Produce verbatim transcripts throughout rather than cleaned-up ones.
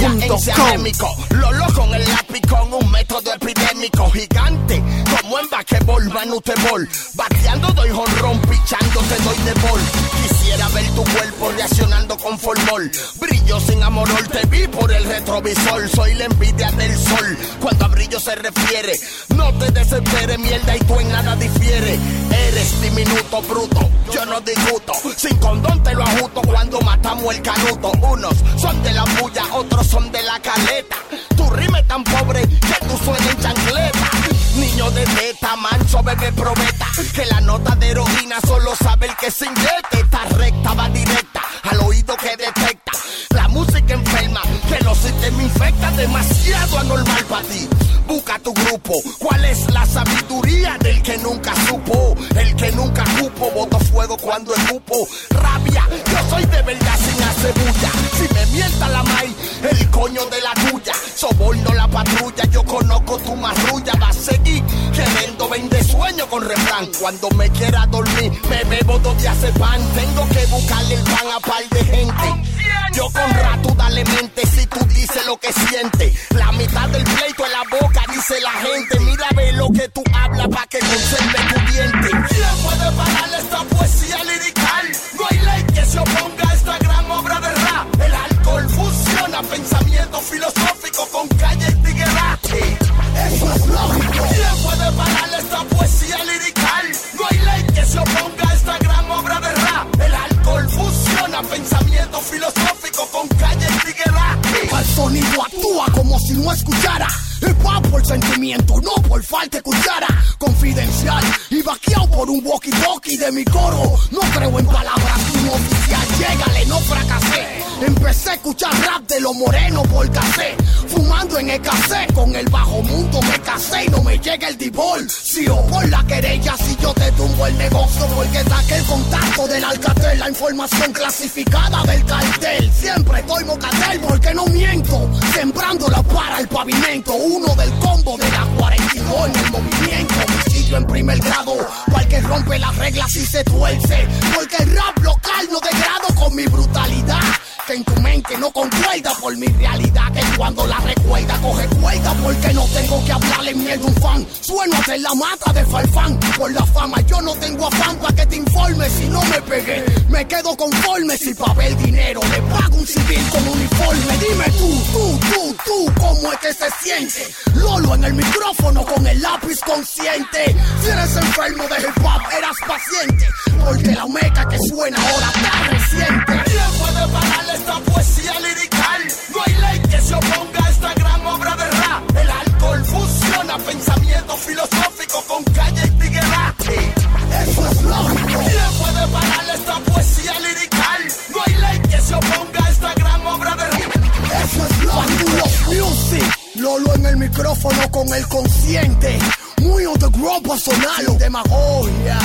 endémico. Lolo con el lápiz con un método epidémico gigante, como en basquetbol, manutebol. Bateando doy jonrón, pichando te doy de bol. Quisiera ver tu cuerpo reaccionando con formol. Brillo sin amorol, te vi por el retrovisor. Soy la envidia del sol, cuando a brillo se refiere. No te desesperes, mierda, y tú en nada difiere. Eres diminuto, bruto, yo no discuto. Sin condón te lo ajusto cuando matamos el canuto. Unos son de la bulla, otros son de la caleta. Tu rima es tan pobre que tú suenas en chancleta. Niño de teta, manso, bebé probeta. Que la nota de heroína solo sabe el que se inyecta. Esta recta va directa al oído que detecta la música enferma, que los sistemas infecta. Demasiado anormal para ti. Busca tu grupo. ¿Cuál es la sabiduría del que nunca supo? El que nunca cupo, boto fuego cuando escupo. Rabia, yo soy de verdad sin hacer bulla. Si me mienta la maíz, el coño de la tuya. Soborno la patrulla, yo conozco tu marrulla. Va a seguir queriendo vender sueño con refrán. Cuando me quiera dormir, me bebo dos días de pan. Tengo que buscarle el pan a par de gente. Yo con rato dale mente si tú dices lo que sientes. La mitad del pleito en la boca dice la gente. Mira, ve lo que tú hablas pa' que conserve tu diente. ¿Quién puede parar esta poesía lirical? No hay ley que se oponga a esta gran obra de rap. El alcohol fusiona pensamiento filosófico con calle y tigueraje. Eso es lógico. ¿Quién puede parar esta poesía lirical? No hay ley que se oponga a esta gran obra de rap. El alcohol fusiona pensamiento filosófico con calle y tigueraje. Al sonido actúa como si no escuchara. Es pa' por sentimiento, no por falta de cuchara. Confidencial y vaqueado por un walkie-talkie de mi coro. No creo en palabras de un oficial. Llégale, no fracasé. Empecé a escuchar rap de los morenos por cassette. Fumando en el cassette, con el bajo mundo me casé y no me llega el divorcio. Por la querella si yo te tumbo el negocio, porque saqué el contacto del Alcatel, la información clasificada del cartel. Siempre estoy mocatel porque no miento, sembrándola para el pavimento. Uno del combo de la cuarenta y dos en el movimiento. Homicidio en primer grado, para el que rompe las reglas y se tuerce. Porque el rap local no degrado con mi brutalidad, que en tu mente no concuerda por mi realidad, que cuando la recuerda coge cuerda, porque no tengo que hablarle mierda a un fan. Sueno a ser la mata de Farfán. Por la fama yo no tengo afán pa' que te informe. Si no me pegué, me quedo conforme. Si pa' ver dinero le pago un civil con uniforme. Dime tú, tú, tú, tú, ¿cómo es que se siente? Lolo en el micrófono con el lápiz consciente. Si eres enfermo de hip hop, eras paciente, porque la meca que suena ahora está reciente. ¿Quién puede parar esta poesía lirical? No hay ley que se oponga a esta gran obra de rap. El alcohol fusiona pensamiento filosófico con calle y tigueraje. Eso es lógico. ¿Quién puede parar esta poesía lirical? No hay ley que se oponga a esta gran obra de rap. Eso es lógico. Music. Lolo en el micrófono con el consciente. Muy on the ground personal, sin demagogia.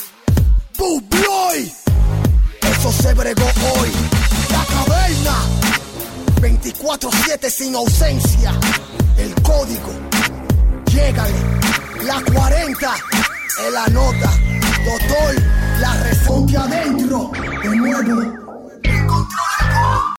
Bubloy. Eso se bregó hoy. La caverna. veinticuatro siete sin ausencia. El código. Llégale. La cuarenta. Es la nota. Doctor. La razón que adentro. De nuevo.